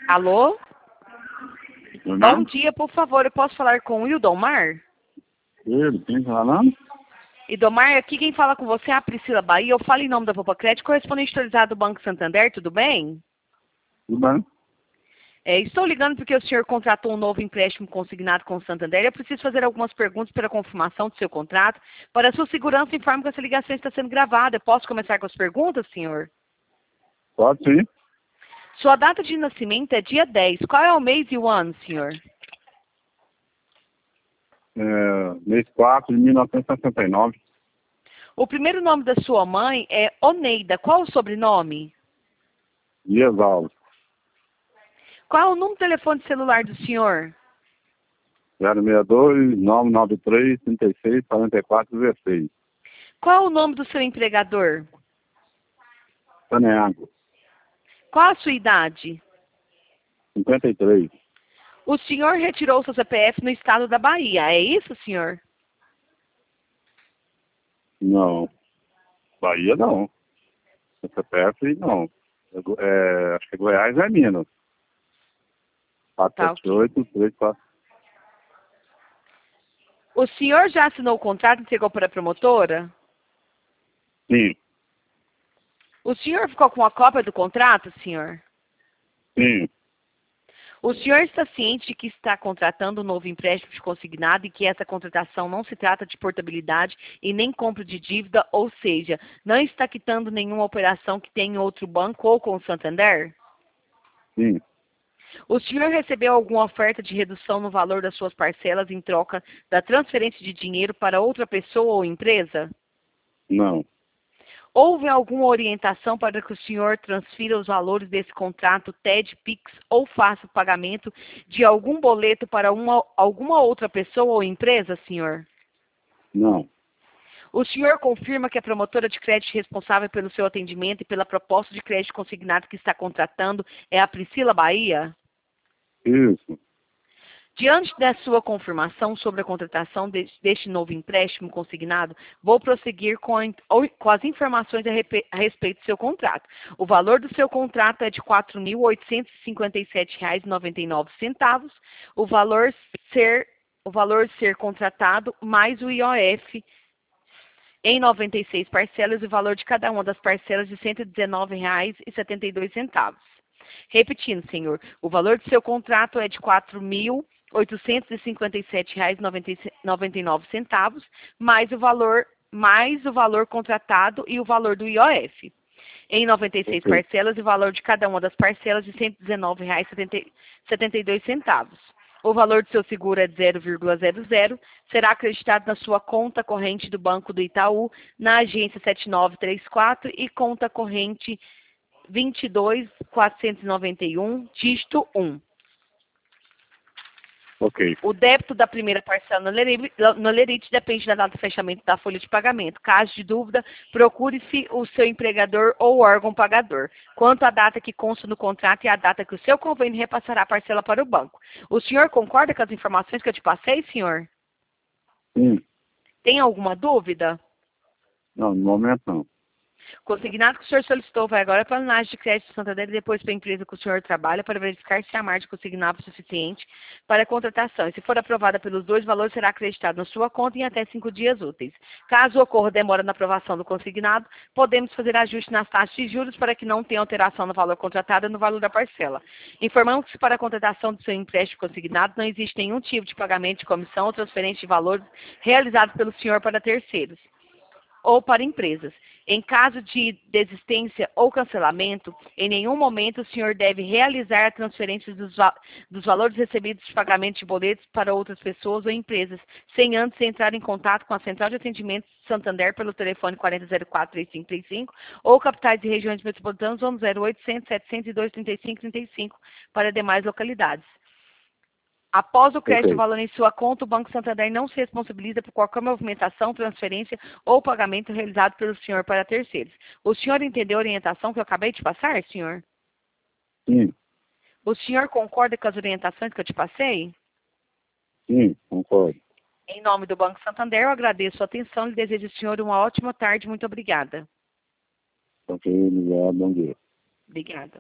Alô? Não? Bom dia, por favor, eu posso falar com o Ildomar? Ele, quem tá falando? Ildomar, aqui quem fala com você é a Priscila Bahia. Eu falo em nome da Poupa Crédito, correspondente autorizado do Banco Santander, tudo bem? Tudo bem? Estou ligando porque o senhor contratou um novo empréstimo consignado com o Santander. Eu preciso fazer algumas perguntas para a confirmação do seu contrato. Para a sua segurança, informo que essa ligação está sendo gravada. Eu posso começar com as perguntas, senhor? Pode sim. Sua data de nascimento é dia 10. Qual é o mês e o ano, senhor? Mês 4 de 1969. O primeiro nome da sua mãe é Oneida. Qual o sobrenome? Dias Alves. Qual é o número de telefone de celular do senhor? 062 993 36 44 16. Qual é o nome do seu empregador? Saneago. Qual a sua idade? 53. O senhor retirou seu CPF no estado da Bahia, é isso, senhor? Não. Bahia não. CPF não. Acho que é Goiás é Minas. Tá, ok. 478 34. O senhor já assinou o contrato e entregou para a promotora? Sim. O senhor ficou com a cópia do contrato, senhor? Sim. O senhor está ciente de que está contratando um novo empréstimo de consignado e que essa contratação não se trata de portabilidade e nem compra de dívida, ou seja, não está quitando nenhuma operação que tenha em outro banco ou com o Santander? Sim. O senhor recebeu alguma oferta de redução no valor das suas parcelas em troca da transferência de dinheiro para outra pessoa ou empresa? Não. Houve alguma orientação para que o senhor transfira os valores desse contrato TED, PIX ou faça o pagamento de algum boleto para alguma outra pessoa ou empresa, senhor? Não. O senhor confirma que a promotora de crédito responsável pelo seu atendimento e pela proposta de crédito consignado que está contratando é a Priscila Bahia? Isso. Diante da sua confirmação sobre a contratação deste novo empréstimo consignado, vou prosseguir com as informações a respeito do seu contrato. O valor do seu contrato é de R$ 4.857,99. O valor ser contratado mais o IOF em 96 parcelas e o valor de cada uma das parcelas de R$ 119,72. Repetindo, senhor, o valor do seu contrato é de R$ 4.857,99, mais o valor contratado e o valor do IOF. Em 96 Ok. parcelas e o valor de cada uma das parcelas de R$ 119,72. O valor do seu seguro é de 0,00, será acreditado na sua conta corrente do Banco do Itaú, na agência 7934 e conta corrente 22.491, dígito 1. Ok. O débito da primeira parcela no Lerite depende da data de fechamento da folha de pagamento. Caso de dúvida, procure-se o seu empregador ou órgão pagador. Quanto à data que consta no contrato e a data que o seu convênio repassará a parcela para o banco. O senhor concorda com as informações que eu te passei, senhor? Sim. Tem alguma dúvida? Não, no momento não. Consignado que o senhor solicitou vai agora para a análise de crédito do Santander e depois para a empresa que o senhor trabalha para verificar se a margem consignada é suficiente para a contratação. E se for aprovada pelos dois, o valor será acreditado na sua conta em até 5 dias úteis. Caso ocorra demora na aprovação do consignado, podemos fazer ajuste nas taxas de juros para que não tenha alteração no valor contratado e no valor da parcela. Informamos que para a contratação do seu empréstimo consignado não existe nenhum tipo de pagamento de comissão ou transferência de valores realizado pelo senhor para terceiros ou para empresas. Em caso de desistência ou cancelamento, em nenhum momento o senhor deve realizar a transferência dos valores recebidos de pagamento de boletos para outras pessoas ou empresas, sem antes entrar em contato com a Central de Atendimento Santander pelo telefone 4004-3535 ou capitais e regiões metropolitanas ou no 0800 702 3535 para demais localidades. Após o crédito Ok. valor em sua conta, o Banco Santander não se responsabiliza por qualquer movimentação, transferência ou pagamento realizado pelo senhor para terceiros. O senhor entendeu a orientação que eu acabei de passar, senhor? Sim. O senhor concorda com as orientações que eu te passei? Sim, concordo. Em nome do Banco Santander, eu agradeço a atenção e desejo ao senhor uma ótima tarde. Muito obrigada. Ok, obrigado, bom dia. Obrigada.